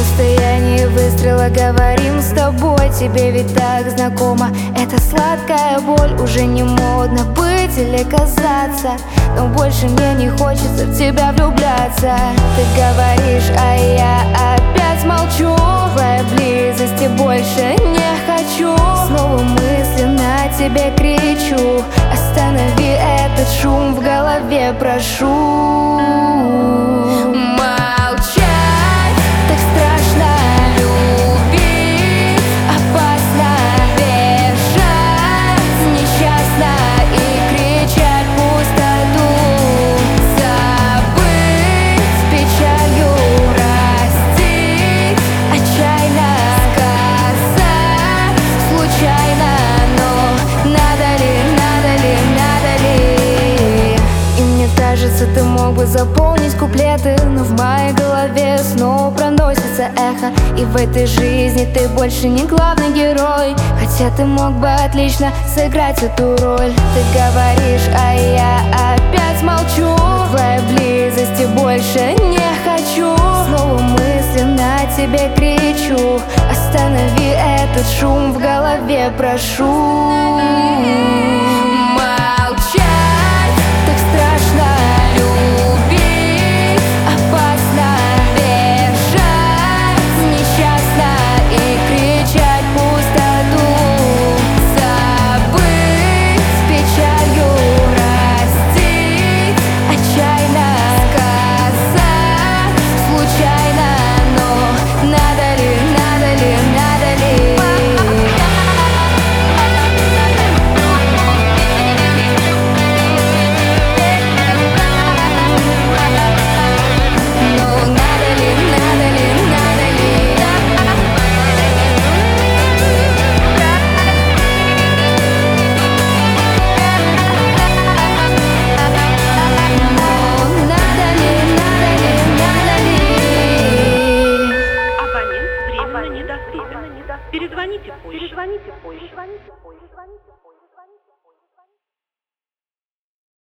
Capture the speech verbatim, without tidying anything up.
расстоянии выстрела говорим с тобой. Тебе ведь так знакома эта сладкая боль. Уже не модно быть или казаться, но больше мне не хочется в тебя влюбляться. Ты говоришь, а я опять молчу. Твоей близости больше не хочу. Снова мысленно тебе кричу: останови этот шум в голове, прошу. Ты мог бы заполнить куплеты, но в моей голове снова проносится эхо. И в этой жизни ты больше не главный герой, хотя ты мог бы отлично сыграть эту роль. Ты говоришь, а я опять молчу. Твоей близости больше не хочу. Снова мысленно тебе кричу: останови этот шум в голове, прошу. Перезвоните позже. Перезвоните позже.